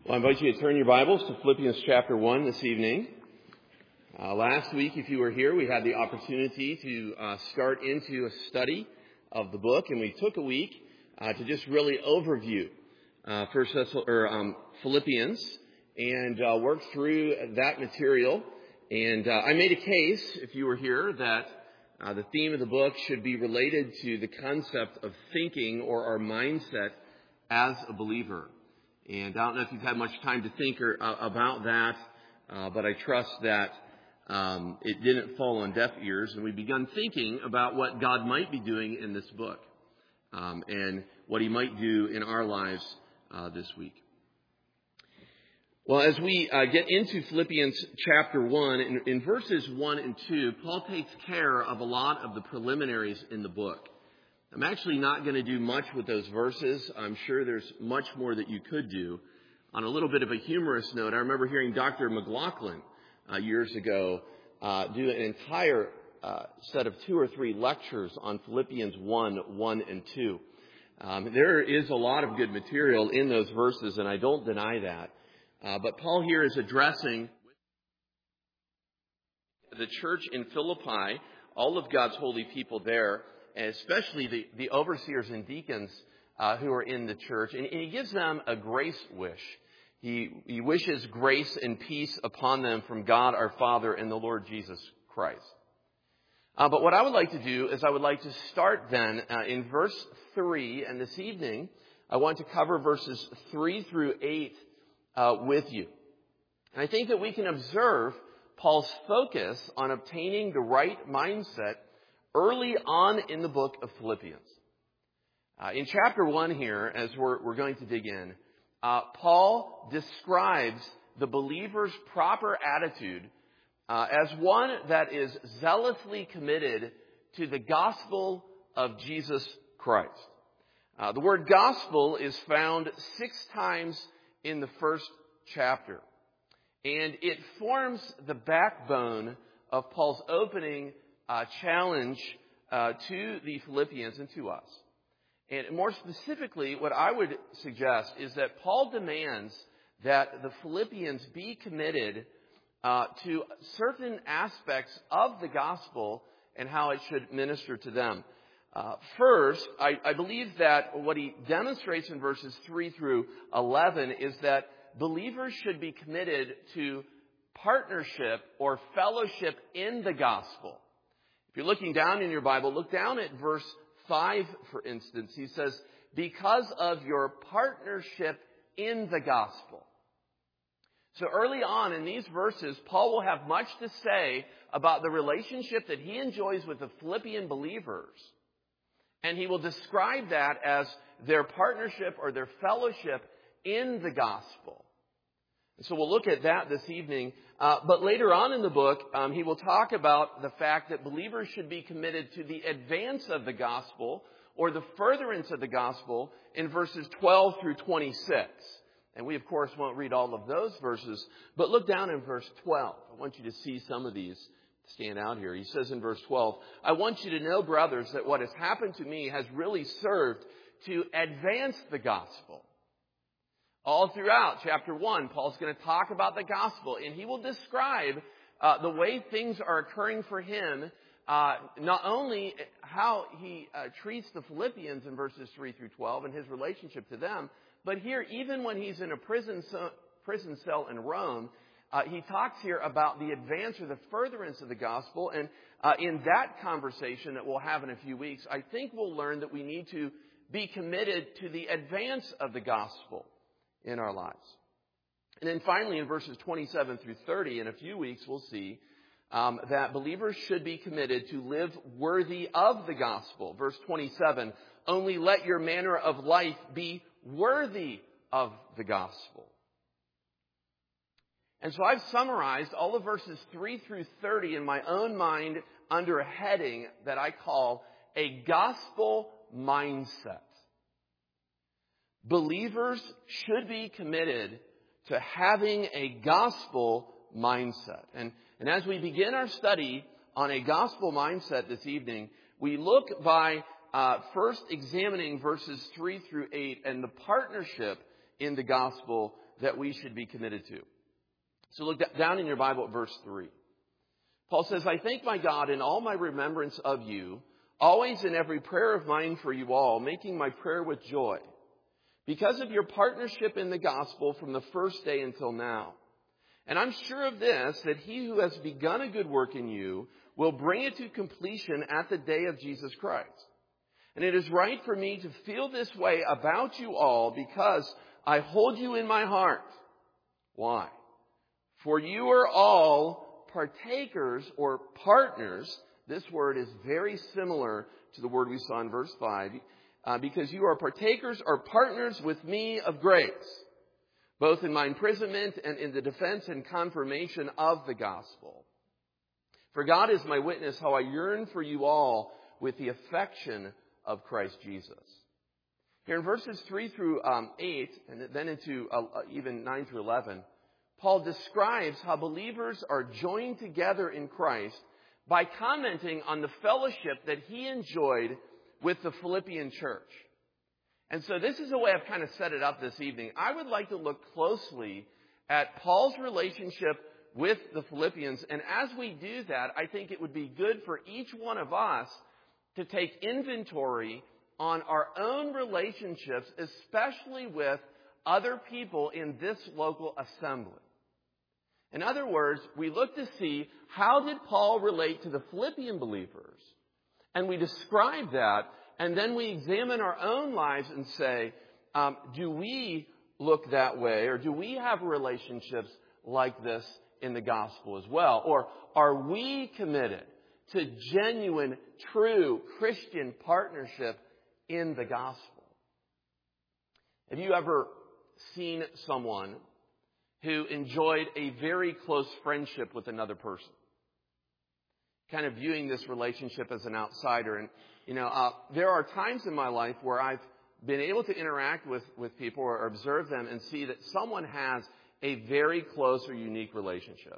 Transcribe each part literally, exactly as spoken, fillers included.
Well, I invite you to turn your Bibles to Philippians chapter one this evening. Uh, last week, if you were here, we had the opportunity to uh, start into a study of the book, and we took a week uh, to just really overview uh, First Thess- or um, Philippians and uh, work through that material. And uh, I made a case, if you were here, that uh, the theme of the book should be related to the concept of thinking or our mindset as a believer. And I don't know if you've had much time to think or, uh, about that, uh, but I trust that um, it didn't fall on deaf ears, and we've begun thinking about what God might be doing in this book um, and what He might do in our lives uh, this week. Well, as we uh, get into Philippians chapter one, in, in verses one and two, Paul takes care of a lot of the preliminaries in the book. I'm actually not going to do much with those verses. I'm sure there's much more that you could do. On a little bit of a humorous note, I remember hearing Doctor McLaughlin uh, years ago uh, do an entire uh, set of two or three lectures on Philippians one, one and two. Um, there is a lot of good material in those verses, and I don't deny that. Uh, but Paul here is addressing the church in Philippi, all of God's holy people there, and especially the, the overseers and deacons uh, who are in the church. And, and he gives them a grace wish. He, he wishes grace and peace upon them from God our Father and the Lord Jesus Christ. Uh, but what I would like to do is I would like to start then uh, in verse three. And this evening, I want to cover verses three through eight uh, with you. And I think that we can observe Paul's focus on obtaining the right mindset early on in the book of Philippians. Uh, in chapter one here, as we're, we're going to dig in, uh, Paul describes the believer's proper attitude uh, as one that is zealously committed to the gospel of Jesus Christ. Uh, the word gospel is found six times in the first chapter, and it forms the backbone of Paul's opening Uh, challenge uh, to the Philippians and to us. And more specifically, what I would suggest is that Paul demands that the Philippians be committed uh, to certain aspects of the gospel and how it should minister to them. Uh, first, I, I believe that what he demonstrates in verses three through eleven is that believers should be committed to partnership or fellowship in the gospel. If you're looking down in your Bible, look down at verse five, for instance. He says, because of your partnership in the gospel. So early on in these verses, Paul will have much to say about the relationship that he enjoys with the Philippian believers. And he will describe that as their partnership or their fellowship in the gospel. So we'll look at that this evening. Uh, but later on in the book, um, he will talk about the fact that believers should be committed to the advance of the gospel or the furtherance of the gospel in verses twelve through twenty-six. And we, of course, won't read all of those verses. But look down in verse twelve. I want you to see some of these stand out here. He says in verse twelve, I want you to know, brothers, that what has happened to me has really served to advance the gospel. All throughout chapter one, Paul's going to talk about the gospel, and he will describe uh, the way things are occurring for him, uh, not only how he uh, treats the Philippians in verses three through twelve and his relationship to them, but here, even when he's in a prison, prison cell in Rome, uh, he talks here about the advance or the furtherance of the gospel, and uh, in that conversation that we'll have in a few weeks, I think we'll learn that we need to be committed to the advance of the gospel in our lives. And then finally, in verses twenty-seven through thirty, in a few weeks, we'll see um, that believers should be committed to live worthy of the gospel. Verse twenty-seven, only let your manner of life be worthy of the gospel. And so I've summarized all of verses three through thirty in my own mind under a heading that I call a gospel mindset. Believers should be committed to having a gospel mindset. And, and as we begin our study on a gospel mindset this evening, we look by uh, first examining verses three through eight and the partnership in the gospel that we should be committed to. So look down in your Bible at verse three. Paul says, I thank my God in all my remembrance of you, always in every prayer of mine for you all, making my prayer with joy, because of your partnership in the gospel from the first day until now. And I'm sure of this, that he who has begun a good work in you will bring it to completion at the day of Jesus Christ. And it is right for me to feel this way about you all, because I hold you in my heart. Why? For you are all partakers or partners. This word is very similar to the word we saw in verse five. Uh, because you are partakers or partners with me of grace, both in my imprisonment and in the defense and confirmation of the gospel. For God is my witness how I yearn for you all with the affection of Christ Jesus. Here in verses three through um, eight, and then into uh, even nine through eleven, Paul describes how believers are joined together in Christ by commenting on the fellowship that he enjoyed with the Philippian church. And so this is the way I've kind of set it up this evening. I would like to look closely at Paul's relationship with the Philippians. And as we do that, I think it would be good for each one of us to take inventory on our own relationships, especially with other people in this local assembly. In other words, we look to see, how did Paul relate to the Philippian believers? And we describe that, and then we examine our own lives and say, um, do we look that way, or do we have relationships like this in the gospel as well? Or are we committed to genuine, true Christian partnership in the gospel? Have you ever seen someone who enjoyed a very close friendship with another person? Kind of viewing this relationship as an outsider. And, you know, uh, there are times in my life where I've been able to interact with, with people or observe them and see that someone has a very close or unique relationship.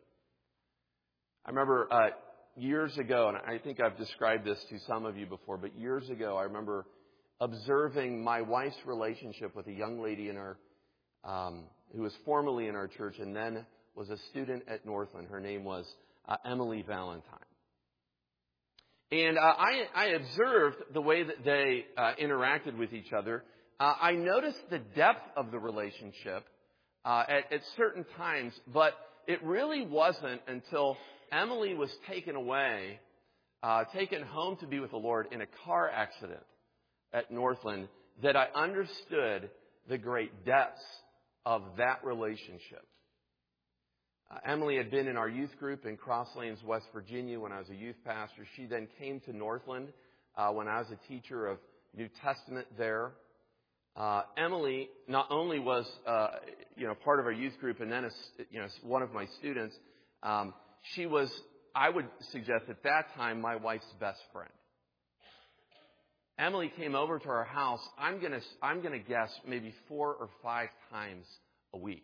I remember uh, years ago, and I think I've described this to some of you before, but years ago I remember observing my wife's relationship with a young lady in our, um, who was formerly in our church and then was a student at Northland. Her name was uh, Emily Valentine. And uh, I, I observed the way that they uh, interacted with each other. Uh, I noticed the depth of the relationship uh, at, at certain times, but it really wasn't until Emily was taken away, uh, taken home to be with the Lord in a car accident at Northland, that I understood the great depths of that relationship. Uh, Emily had been in our youth group in Cross Lanes, West Virginia when I was a youth pastor. She then came to Northland uh, when I was a teacher of New Testament there. Uh, Emily not only was, uh, you know, part of our youth group and then, a, you know, one of my students, um, she was, I would suggest at that time, my wife's best friend. Emily came over to our house, I'm gonna, I'm gonna guess, maybe four or five times a week.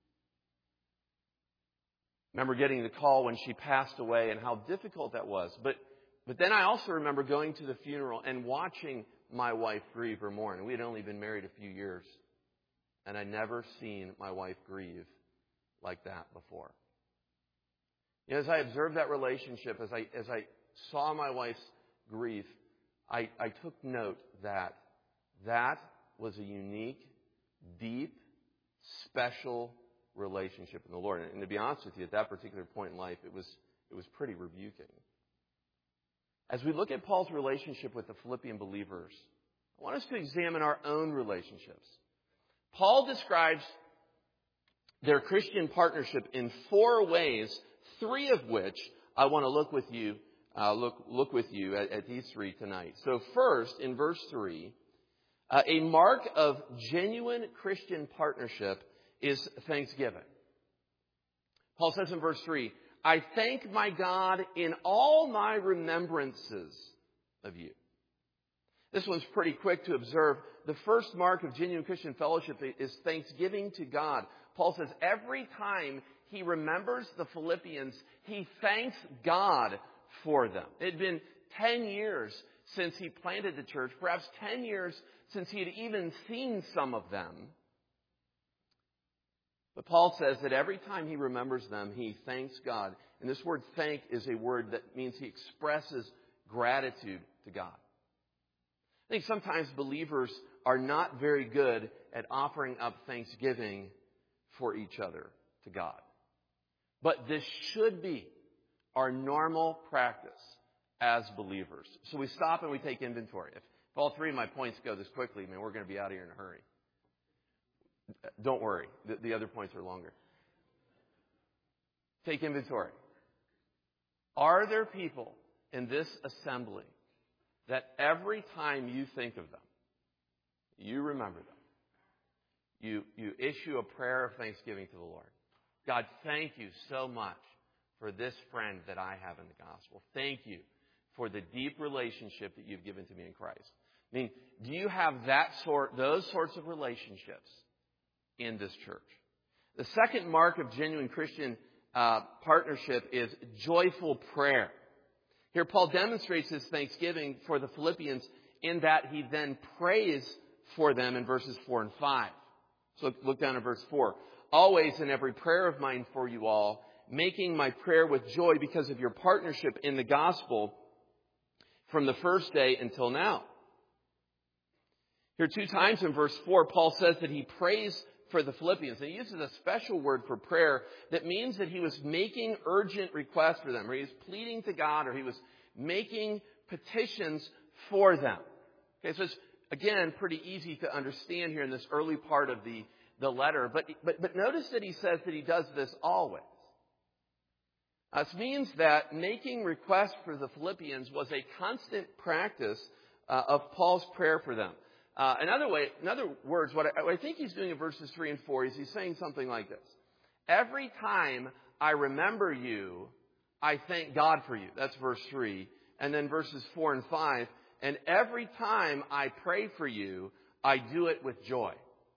Remember getting the call when she passed away and how difficult that was. But but then I also remember going to the funeral and watching my wife grieve or mourn. We had only been married a few years. And I'd never seen my wife grieve like that before. You know, as I observed that relationship, as I as I saw my wife's grief, I, I took note that that was a unique, deep, special relationship in the Lord. And to be honest with you, at that particular point in life, it was it was pretty rebuking. As we look at Paul's relationship with the Philippian believers, I want us to examine our own relationships. Paul describes their Christian partnership in four ways, three of which I want to look with you, uh, look look with you at, at these three tonight. So first, in verse three, uh, a mark of genuine Christian partnership is thanksgiving. Paul says in verse three, I thank my God in all my remembrances of you. This one's pretty quick to observe. The first mark of genuine Christian fellowship is thanksgiving to God. Paul says every time he remembers the Philippians, he thanks God for them. It had been ten years since he planted the church, perhaps ten years since he had even seen some of them. But Paul says that every time he remembers them, he thanks God. And this word thank is a word that means he expresses gratitude to God. I think sometimes believers are not very good at offering up thanksgiving for each other to God. But this should be our normal practice as believers. So we stop and we take inventory. If, if all three of my points go this quickly, man, we're going to be out of here in a hurry. Don't worry. The, the other points are longer. Take inventory. Are there people in this assembly that every time you think of them, you remember them? You, you issue a prayer of thanksgiving to the Lord. God, thank you so much for this friend that I have in the gospel. Thank you for the deep relationship that you've given to me in Christ. I mean, do you have that sort, those sorts of relationships in this church? The second mark of genuine Christian uh, partnership is joyful prayer. Here, Paul demonstrates his thanksgiving for the Philippians in that he then prays for them in verses four and five. So look, look down at verse four. Always in every prayer of mine for you all, making my prayer with joy because of your partnership in the gospel from the first day until now. Here two times in verse four, Paul says that he prays for the Philippians. And he uses a special word for prayer that means that he was making urgent requests for them, or he was pleading to God, or he was making petitions for them. Okay, so it's, again, pretty easy to understand here in this early part of the, the letter. But, but, but notice that he says that he does this always. Uh, this means that making requests for the Philippians was a constant practice uh, of Paul's prayer for them. Uh, another way, in other words, what I, what I think he's doing in verses three and four is he's saying something like this. Every time I remember you, I thank God for you. That's verse three. And then verses four and five. And every time I pray for you, I do it with joy.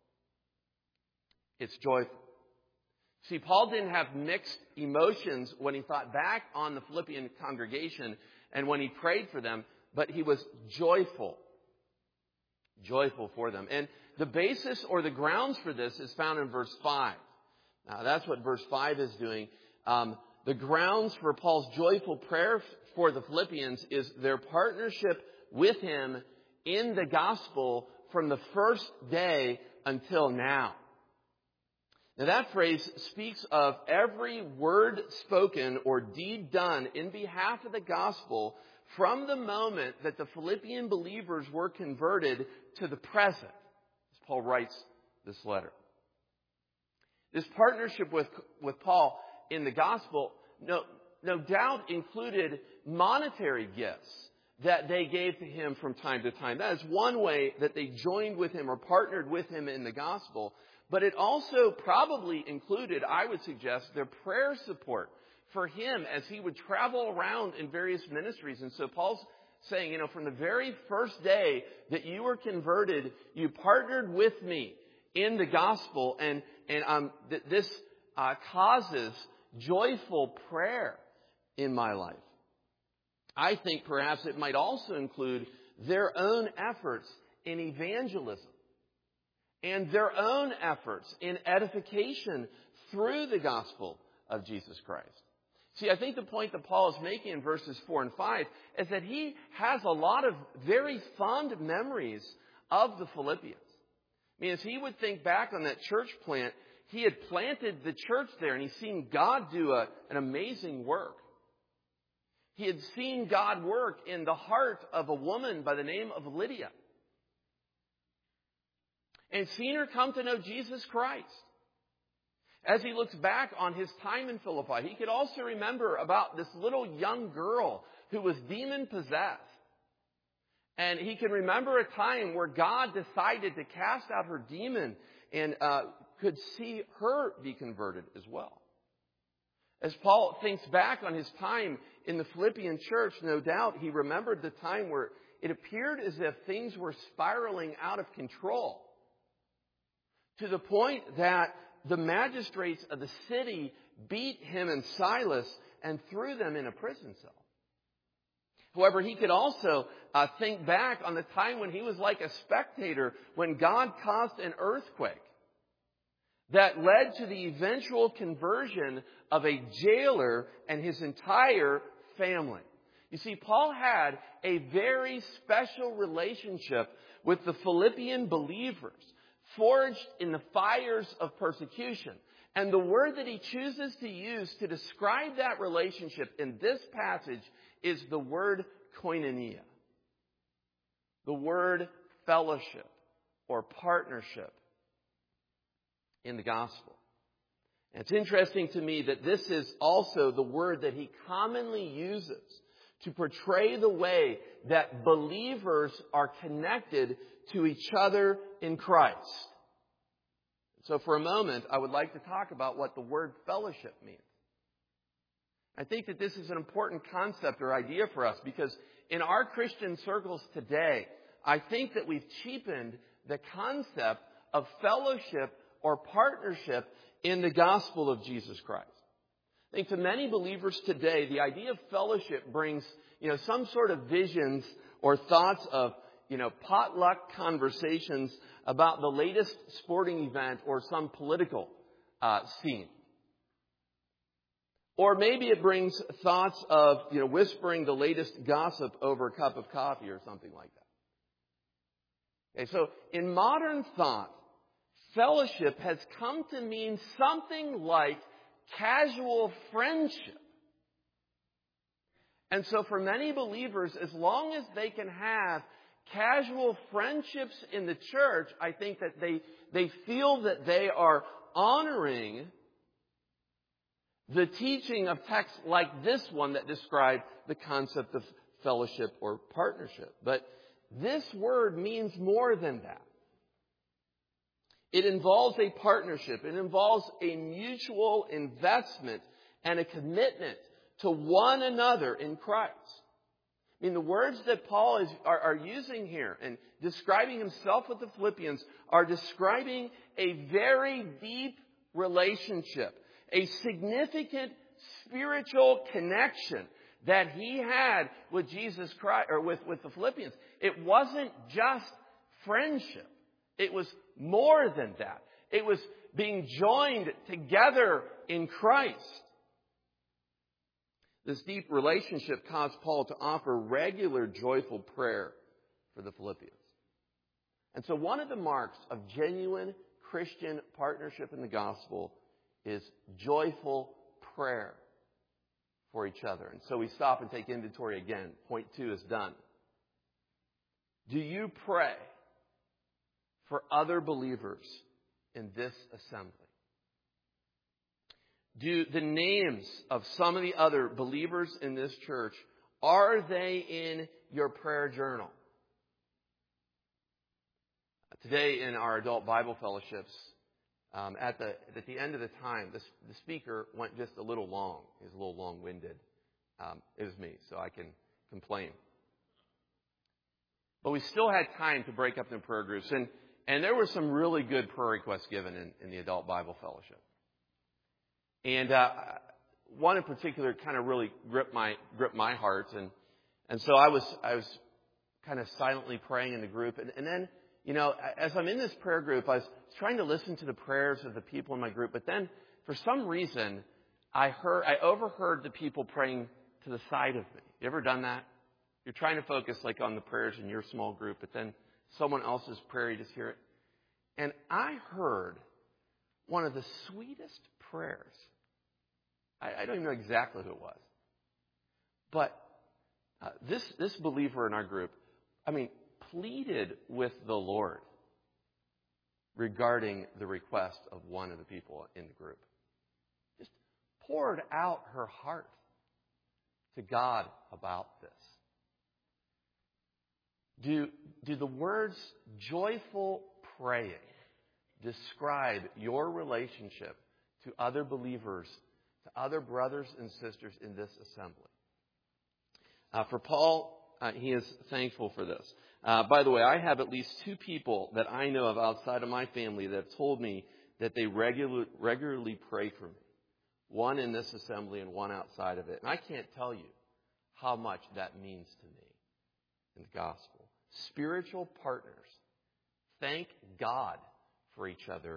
It's joyful. See, Paul didn't have mixed emotions when he thought back on the Philippian congregation and when he prayed for them, but he was joyful. Joyful for them. And the basis or the grounds for this is found in verse five. Now, that's what verse five is doing. Um, the grounds for Paul's joyful prayer for the Philippians is their partnership with him in the gospel from the first day until now. Now, that phrase speaks of every word spoken or deed done in behalf of the gospel from the moment that the Philippian believers were converted to the present, as Paul writes this letter. This partnership with, with Paul in the gospel, no, no doubt included monetary gifts that they gave to him from time to time. That is one way that they joined with him or partnered with him in the gospel. But it also probably included, I would suggest, their prayer support for him as he would travel around in various ministries. And so Paul's saying, you know, from the very first day that you were converted, you partnered with me in the gospel, and and um, th- this uh, causes joyful prayer in my life. I think perhaps it might also include their own efforts in evangelism and their own efforts in edification through the gospel of Jesus Christ. See, I think the point that Paul is making in verses four and five is that he has a lot of very fond memories of the Philippians. I mean, as he would think back on that church plant, he had planted the church there and he's seen God do a, an amazing work. He had seen God work in the heart of a woman by the name of Lydia, and seen her come to know Jesus Christ. As he looks back on his time in Philippi, he could also remember about this little young girl who was demon-possessed. And he can remember a time where God decided to cast out her demon and uh, could see her be converted as well. As Paul thinks back on his time in the Philippian church, no doubt he remembered the time where it appeared as if things were spiraling out of control, to the point that the magistrates of the city beat him and Silas and threw them in a prison cell. However, he could also uh, think back on the time when he was like a spectator when God caused an earthquake that led to the eventual conversion of a jailer and his entire family. You see, Paul had a very special relationship with the Philippian believers, forged in the fires of persecution. And the word that he chooses to use to describe that relationship in this passage is the word koinonia, the word fellowship or partnership in the gospel. And it's interesting to me that this is also the word that he commonly uses to portray the way that believers are connected to each other in Christ. So for a moment, I would like to talk about what the word fellowship means. I think that this is an important concept or idea for us because in our Christian circles today, I think that we've cheapened the concept of fellowship or partnership in the gospel of Jesus Christ. I think to many believers today, the idea of fellowship brings, you know, some sort of visions or thoughts of, you know, potluck conversations about the latest sporting event or some political uh, scene. Or maybe it brings thoughts of, you know, whispering the latest gossip over a cup of coffee or something like that. Okay, so in modern thought, fellowship has come to mean something like casual friendship. And so for many believers, as long as they can have casual friendships in the church, I think that they, they feel that they are honoring the teaching of texts like this one that describe the concept of fellowship or partnership. But this word means more than that. It involves a partnership. It involves a mutual investment and a commitment to one another in Christ. I mean, the words that Paul is, are, are using here and describing himself with the Philippians are describing a very deep relationship, a significant spiritual connection that he had with Jesus Christ, or with, with the Philippians. It wasn't just friendship. It was more than that. It was being joined together in Christ. This deep relationship caused Paul to offer regular joyful prayer for the Philippians. And so one of the marks of genuine Christian partnership in the gospel is joyful prayer for each other. And so we stop and take inventory again. Point two is done. Do you pray for other believers in this assembly? Do the names of some of the other believers in this church, are they in your prayer journal? Today in our adult Bible fellowships, um, at the at the end of the time, the, the speaker went just a little long. He was a little long-winded. Um, it was me, so I can complain. But we still had time to break up the prayer groups. And, and there were some really good prayer requests given in, in the adult Bible fellowship. And uh, one in particular kind of really gripped my gripped my heart, and and so I was I was kind of silently praying in the group, and, and then you know as I'm in this prayer group, I was trying to listen to the prayers of the people in my group, but then for some reason I heard I overheard the people praying to the side of me. You ever done that? You're trying to focus like on the prayers in your small group, but then someone else's prayer, you just hear it, and I heard one of the sweetest prayers. I, I don't even know exactly who it was. But uh, this, this believer in our group, I mean, pleaded with the Lord regarding the request of one of the people in the group. Just poured out her heart to God about this. Do, do the words joyful praying describe your relationship to other believers, to other brothers and sisters in this assembly? Uh, for Paul, uh, he is thankful for this. Uh, by the way, I have at least two people that I know of outside of my family that have told me that they regular, regularly pray for me. One in this assembly and one outside of it. And I can't tell you how much that means to me in the gospel. Spiritual partners thank God for each other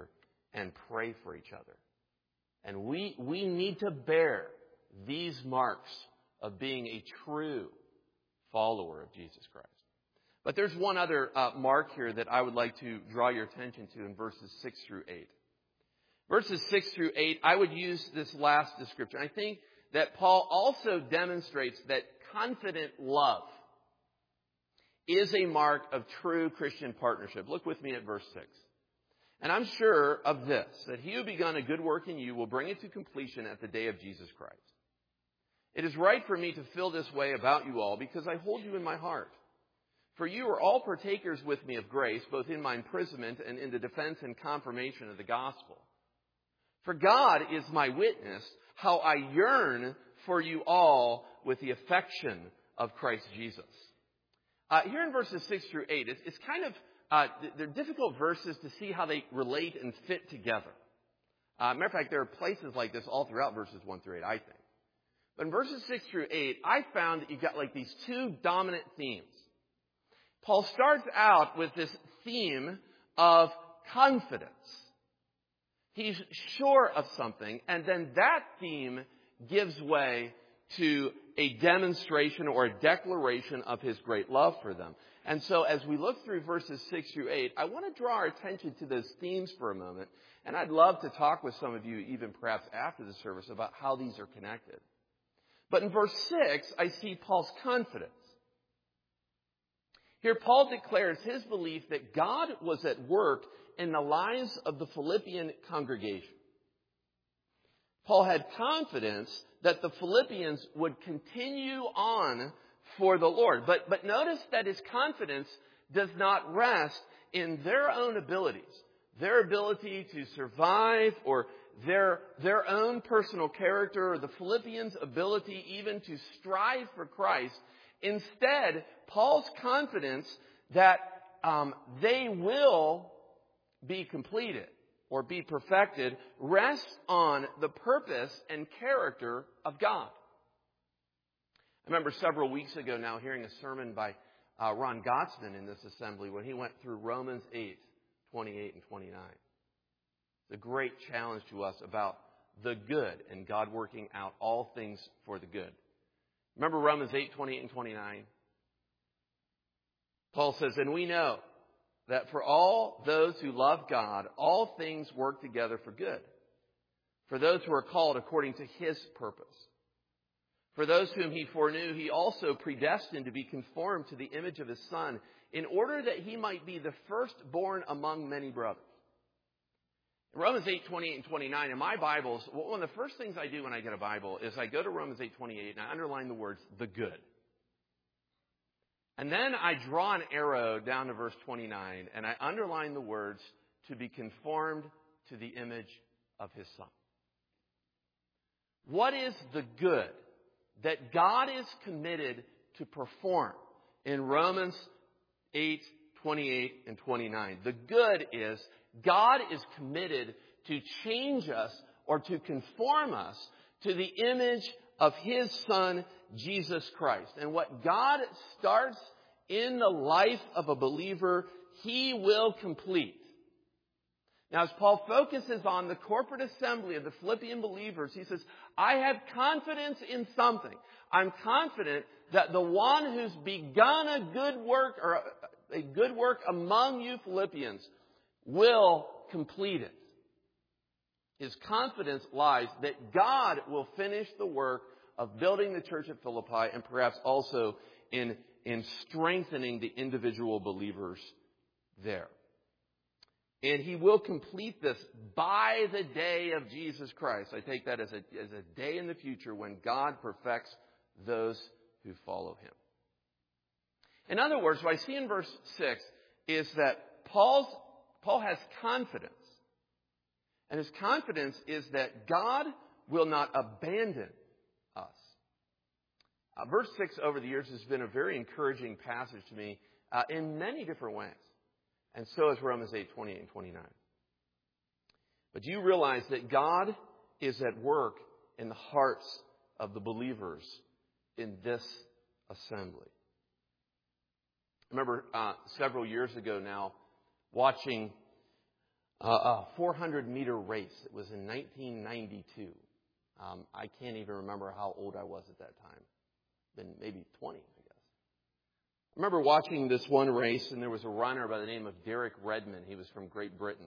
and pray for each other. And we, we need to bear these marks of being a true follower of Jesus Christ. But there's one other uh, mark here that I would like to draw your attention to in verses six through eight. Verses six through eight, I would use this last description. I think that Paul also demonstrates that confident love is a mark of true Christian partnership. Look with me at verse six. And I'm sure of this, that he who begun a good work in you will bring it to completion at the day of Jesus Christ. It is right for me to feel this way about you all, because I hold you in my heart. For you are all partakers with me of grace, both in my imprisonment and in the defense and confirmation of the gospel. For God is my witness, how I yearn for you all with the affection of Christ Jesus. Uh, here in verses six through eight, it's, it's kind of, uh, they're difficult verses to see how they relate and fit together. Uh, matter of fact, there are places like this all throughout verses one through eight, I think. But in verses six through eight, I found that you've got like these two dominant themes. Paul starts out with this theme of confidence. He's sure of something, and then that theme gives way to a demonstration or a declaration of his great love for them. And so as we look through verses six through eight, I want to draw our attention to those themes for a moment, and I'd love to talk with some of you, even perhaps after the service, about how these are connected. But in verse six, I see Paul's confidence. Here, Paul declares his belief that God was at work in the lives of the Philippian congregation. Paul had confidence that the Philippians would continue on for the Lord. But, but notice that his confidence does not rest in their own abilities, their ability to survive, or their, their own personal character, or the Philippians' ability even to strive for Christ. Instead, Paul's confidence that um, they will be completed or be perfected rests on the purpose and character of God. I remember several weeks ago now hearing a sermon by uh, Ron Gottsman in this assembly when he went through Romans eight, twenty-eight and twenty-nine. It's a great challenge to us about the good and God working out all things for the good. Remember Romans eight, twenty-eight and twenty-nine? Paul says, and we know that for all those who love God, all things work together for good. For those who are called according to his purpose. For those whom he foreknew, he also predestined to be conformed to the image of his Son, in order that he might be the firstborn among many brothers. In Romans eight, twenty-eight and twenty-nine, in my Bibles, one of the first things I do when I get a Bible is I go to Romans eight, twenty-eight, and I underline the words, the good. And then I draw an arrow down to verse twenty-nine, and I underline the words, to be conformed to the image of his Son. What is the good that God is committed to perform in Romans eight, twenty-eight and twenty-nine? The good is God is committed to change us or to conform us to the image of his Son, Jesus Christ. And what God starts in the life of a believer, he will complete. Now, as Paul focuses on the corporate assembly of the Philippian believers, he says, I have confidence in something. I'm confident that the one who's begun a good work, or a good work among you Philippians, will complete it. His confidence lies that God will finish the work of building the church at Philippi, and perhaps also in, in strengthening the individual believers there. And he will complete this by the day of Jesus Christ. I take that as a, as a day in the future when God perfects those who follow him. In other words, what I see in verse six is that Paul's, Paul has confidence. And his confidence is that God will not abandon us. Uh, verse six over the years has been a very encouraging passage to me uh, in many different ways. And so is Romans eight, twenty-eight and twenty-nine. But do you realize that God is at work in the hearts of the believers in this assembly? I remember uh, several years ago now watching uh, a four hundred meter race. It was in nineteen ninety-two. Um, I can't even remember how old I was at that time. Been maybe twenty, I guess. I remember watching this one race, and there was a runner by the name of Derek Redmond. He was from Great Britain.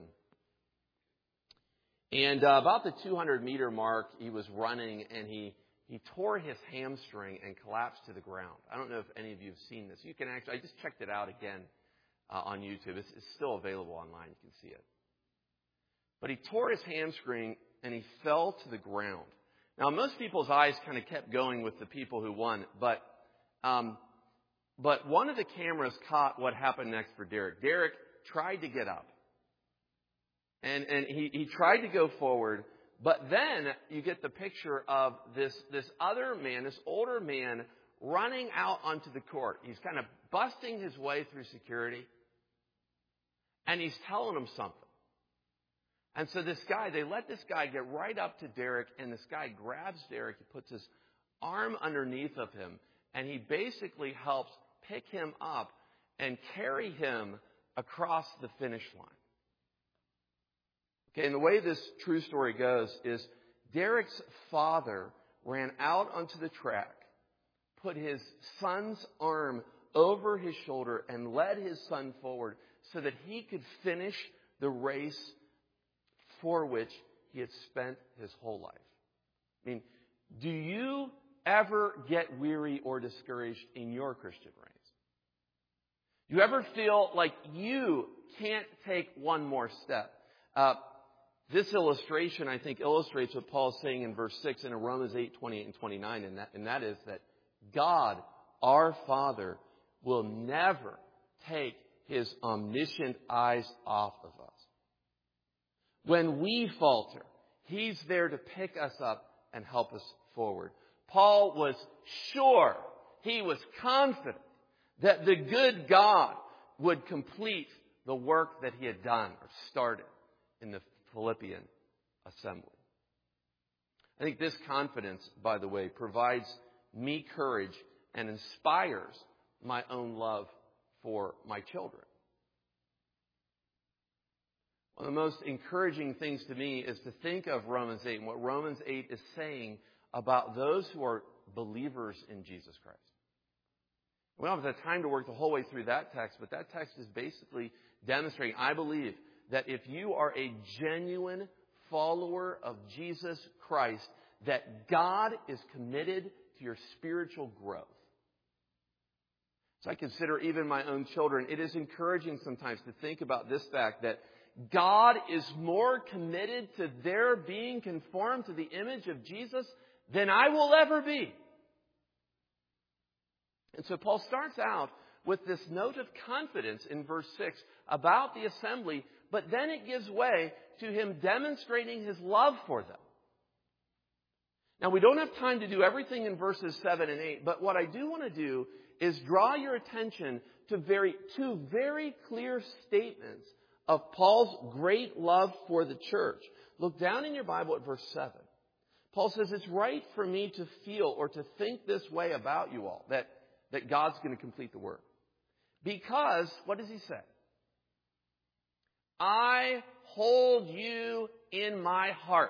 And uh, about the two hundred meter mark, he was running, and he, he tore his hamstring and collapsed to the ground. I don't know if any of you have seen this. You can actually, I just checked it out again uh, on YouTube. It's, it's still available online. You can see it. But he tore his hamstring, and he fell to the ground. Now, most people's eyes kind of kept going with the people who won, but um, but one of the cameras caught what happened next for Derek. Derek tried to get up. And and he, he tried to go forward, but then you get the picture of this, this other man, this older man, running out onto the court. He's kind of busting his way through security, and he's telling them something. And so this guy, they let this guy get right up to Derek, and this guy grabs Derek, he puts his arm underneath of him, and he basically helps pick him up and carry him across the finish line. Okay, and the way this true story goes is Derek's father ran out onto the track, put his son's arm over his shoulder, and led his son forward so that he could finish the race for which he had spent his whole life. I mean, do you ever get weary or discouraged in your Christian race? Do you ever feel like you can't take one more step? Uh, This illustration, I think, illustrates what Paul is saying in verse six in Romans eight, twenty-eight and twenty-nine, and that, and that is that God, our Father, will never take His omniscient eyes off of us. When we falter, He's there to pick us up and help us forward. Paul was sure, he was confident that the good God would complete the work that He had done or started in the Philippian assembly. I think this confidence, by the way, provides me courage and inspires my own love for my children. One of the most encouraging things to me is to think of Romans eight and what Romans eight is saying about those who are believers in Jesus Christ. We don't have the time to work the whole way through that text, but that text is basically demonstrating, I believe, that if you are a genuine follower of Jesus Christ, that God is committed to your spiritual growth. So I consider even my own children, it is encouraging sometimes to think about this fact that God is more committed to their being conformed to the image of Jesus than I will ever be. And so Paul starts out with this note of confidence in verse six about the assembly, but then it gives way to him demonstrating his love for them. Now, we don't have time to do everything in verses seven and eight, but what I do want to do is draw your attention to very two very clear statements of Paul's great love for the church. Look down in your Bible at verse seven. Paul says, it's right for me to feel or to think this way about you all, that, that God's going to complete the work. Because, what does he say? I hold you in my heart.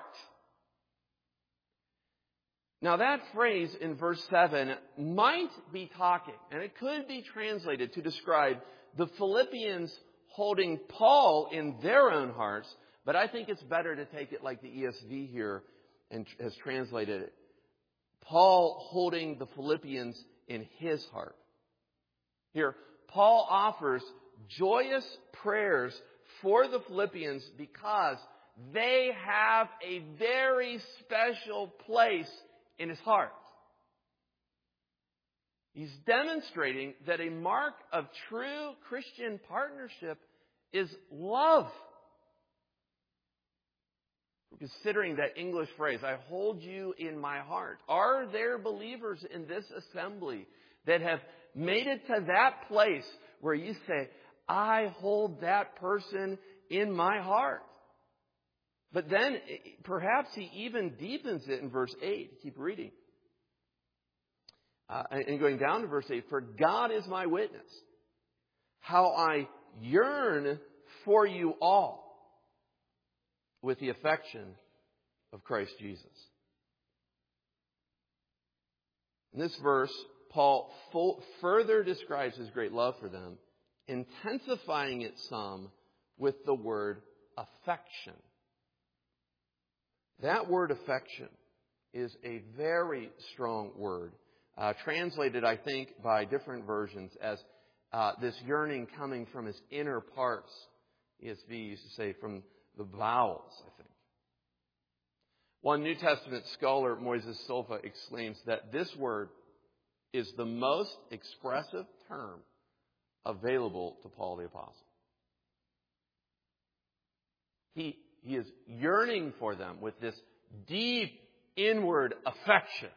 Now that phrase in verse seven might be talking, and it could be translated to describe the Philippians holding Paul in their own hearts, but I think it's better to take it like the E S V here and has translated it. Paul holding the Philippians in his heart. Here, Paul offers joyous prayers for the Philippians because they have a very special place in his heart. He's demonstrating that a mark of true Christian partnership is love. We're considering that English phrase, I hold you in my heart. Are there believers in this assembly that have made it to that place where you say, I hold that person in my heart? But then perhaps he even deepens it in verse eight. Keep reading. Uh, and going down to verse eight. For God is my witness, how I yearn for you all with the affection of Christ Jesus. In this verse, Paul full, further describes his great love for them, intensifying it some with the word affection. That word affection is a very strong word, uh, translated, I think, by different versions as uh, this yearning coming from his inner parts. E S V used to say from the bowels, I think. One New Testament scholar, Moises Silva, exclaims that this word is the most expressive term available to Paul the Apostle. He, he is yearning for them with this deep inward affection.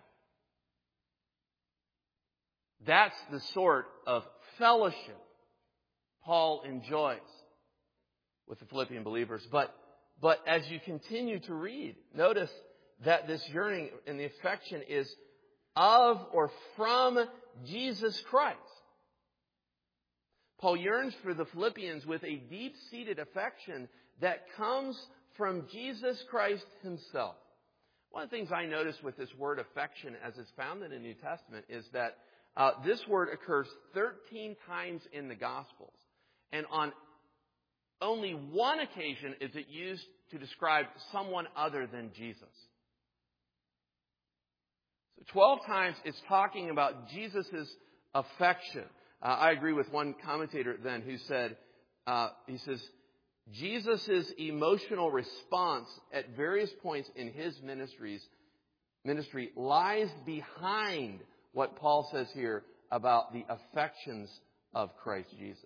That's the sort of fellowship Paul enjoys with the Philippian believers. But, but as you continue to read, notice that this yearning and the affection is of or from Jesus Christ. Paul yearns for the Philippians with a deep-seated affection that comes from Jesus Christ himself. One of the things I notice with this word affection as it's found in the New Testament is that uh, this word occurs thirteen times in the Gospels. And on only one occasion is it used to describe someone other than Jesus. So twelve times it's talking about Jesus' affection. Uh, I agree with one commentator then who said, uh, he says, Jesus' emotional response at various points in his ministries, ministry lies behind what Paul says here about the affections of Christ Jesus.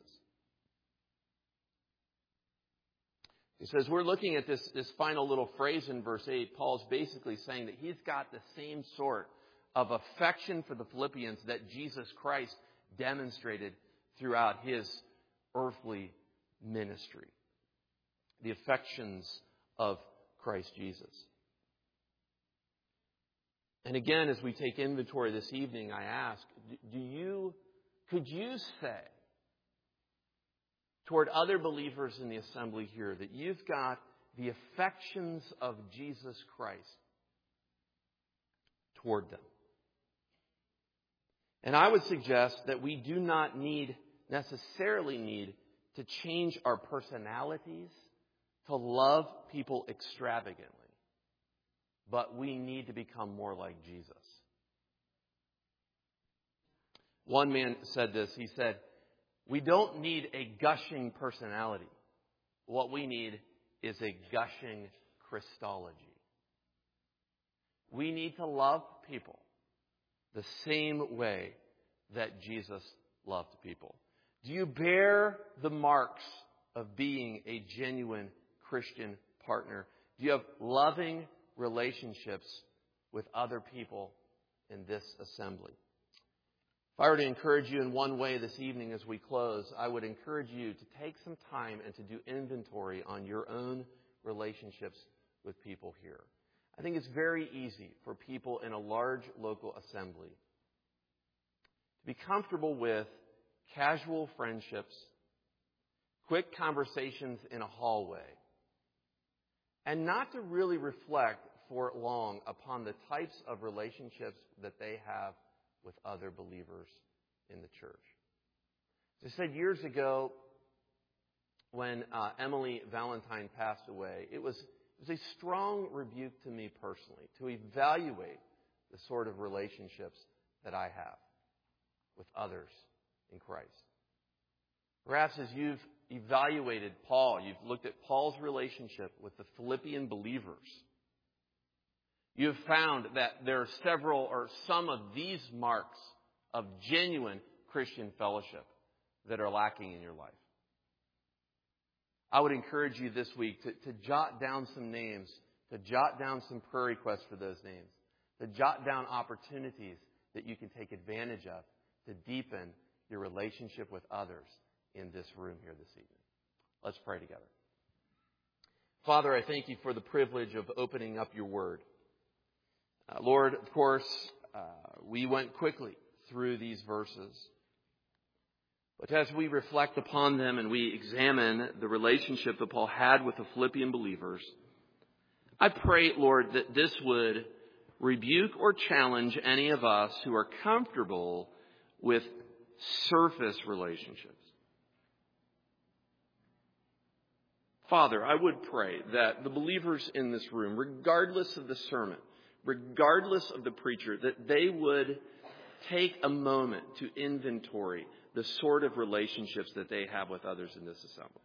He says, we're looking at this, this final little phrase in verse eight. Paul's basically saying that he's got the same sort of affection for the Philippians that Jesus Christ demonstrated throughout his earthly ministry. The affections of Christ Jesus. And again, as we take inventory this evening, I ask, do you, could you say toward other believers in the assembly here that you've got the affections of Jesus Christ toward them? And I would suggest that we do not need, necessarily need, to change our personalities to love people extravagantly. But we need to become more like Jesus. One man said this. He said, we don't need a gushing personality. What we need is a gushing Christology. We need to love people the same way that Jesus loved people. Do you bear the marks of being a genuine Christian partner? Do you have loving relationships with other people in this assembly? If I were to encourage you in one way this evening as we close, I would encourage you to take some time and to do inventory on your own relationships with people here. I think it's very easy for people in a large local assembly to be comfortable with casual friendships, quick conversations in a hallway, and not to really reflect for long upon the types of relationships that they have with other believers in the church. As I said years ago, when uh, Emily Valentine passed away, it was, it was a strong rebuke to me personally to evaluate the sort of relationships that I have with others in Christ. Perhaps as you've evaluated Paul, you've looked at Paul's relationship with the Philippian believers, you've found that there are several or some of these marks of genuine Christian fellowship that are lacking in your life. I would encourage you this week to, to jot down some names, to jot down some prayer requests for those names, to jot down opportunities that you can take advantage of to deepen your relationship with others in this room here this evening. Let's pray together. Father, I thank you for the privilege of opening up your word. Uh, Lord, of course, uh, we went quickly through these verses. But as we reflect upon them and we examine the relationship that Paul had with the Philippian believers, I pray, Lord, that this would rebuke or challenge any of us who are comfortable with surface relationships. Father, I would pray that the believers in this room, regardless of the sermon, regardless of the preacher, that they would take a moment to inventory the sort of relationships that they have with others in this assembly.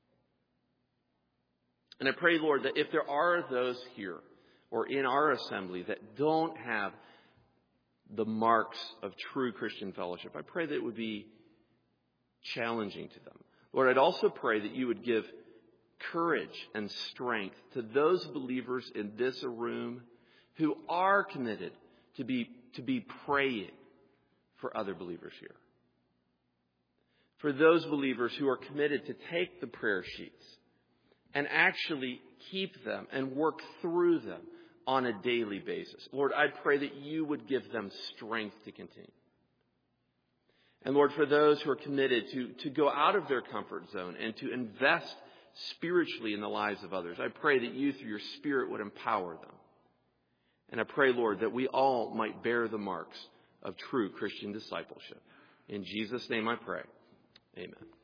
And I pray, Lord, that if there are those here or in our assembly that don't have the marks of true Christian fellowship, I pray that it would be challenging to them. Lord, I'd also pray that you would give courage and strength to those believers in this room who are committed to be, to be praying for other believers here. For those believers who are committed to take the prayer sheets and actually keep them and work through them on a daily basis. Lord, I pray that you would give them strength to continue. And Lord, for those who are committed to, to go out of their comfort zone and to invest spiritually in the lives of others, I pray that you, through your Spirit, would empower them. And I pray, Lord, that we all might bear the marks of true Christian discipleship. In Jesus' name I pray. Amen.